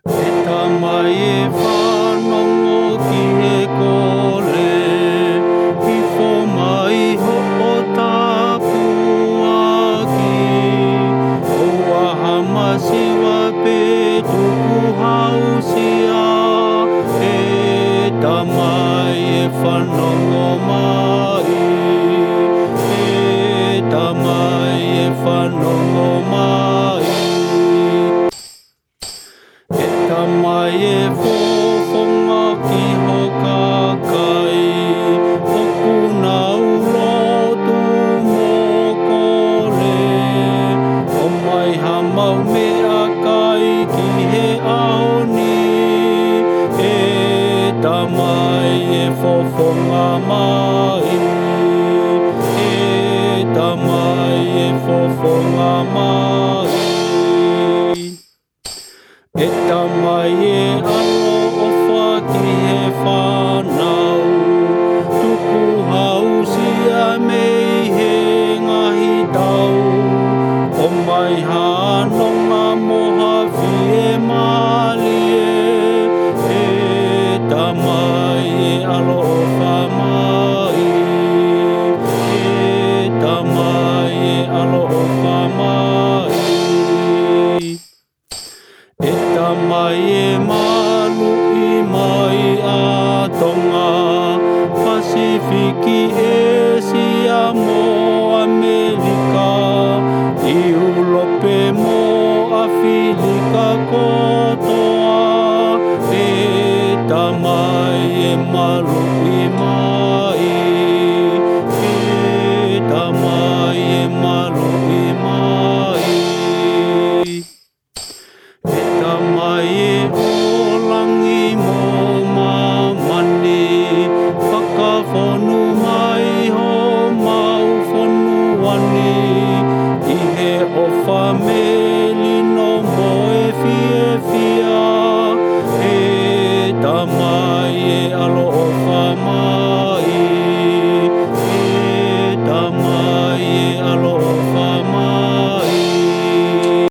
E tamai e whanongo ki he kore, i who mai ho'o tapuaki. O ahama siwa pe tuku hausia, e tamai e whanongo mai. E tamai e whanongo mai. E tamai e whowhonga ki hoka kai, hoku na ulotu mō kore. O mai hamau mea kai ki he aoni, e tamai e whowhonga mai. E tamai e whowhonga mai. E tamai e alo o whaki he whanau, tuku hausia mei he ngahi tau. O mai hanonga moha vie malie, e tamai e alo o whamai. E tamai e alo o whamai. E tamai e malu i mai a tonga, Pasifiki Esia mo Amerika, i ulope mo Afilika kotoa. E tamai e malu i mai, e tamai e malu i mai. E tamai e olangi mō mamani, whakawhonu mai ho mau whonuani. I he ofa meli no mo e fie fia, e tamai e alo ofa